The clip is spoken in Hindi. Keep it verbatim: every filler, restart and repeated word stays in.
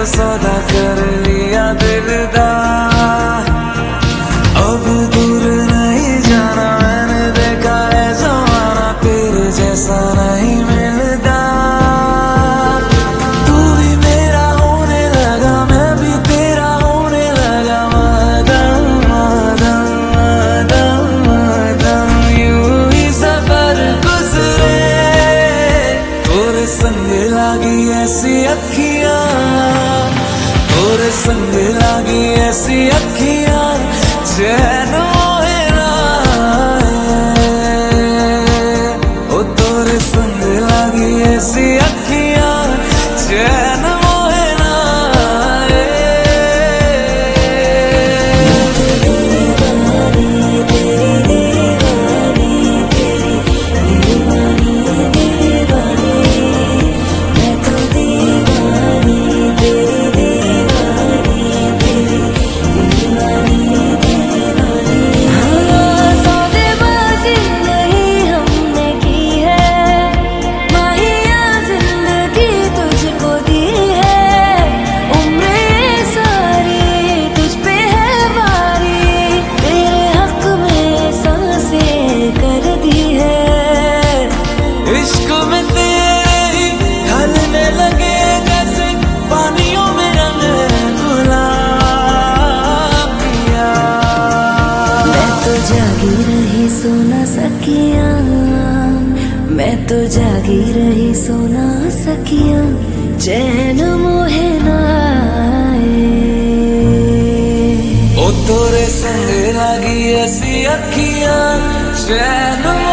सौदा कर लिया दिलदार। अब दूर नहीं जाना, मैंने देखा है जमाना तेरे जैसा नहीं मिलता। तू भी मेरा होने लगा, मैं भी तेरा होने लगा। मदम मदम मदम मदम यूं ही सफर गुजरे, तोरे संग लागी ऐसी अखियां, तोरे संग लागी ऐसी अखियां, चैन मोहे ना आए। ओ तोरे संग लागी ऐसी अखियां, चैन मोहे ना आए। दीवानी तेरी दीवानी, तेरी दीवानी दीवानी, मैं तो दीवानी तेरी दीवानी, तेरी दीवानी दीवानी। हाँ, सौदेबाजी नहीं हमने की है, माहिया जिंदगी तुझको दी है। उम्र सारी तुझ पे है वारी, तेरे हक में सांसें कर दी है। इश्क में तेरे ही ढलने लगे जैसे पानियों में रंग गुलाब पिया। मैं तो जागी रही सो ना सकिया, मैं तो जागी रही सो ना सकिया, चैन मोहे ना आए। ओ तोरे संग लागी ऐसी अखियां, चैन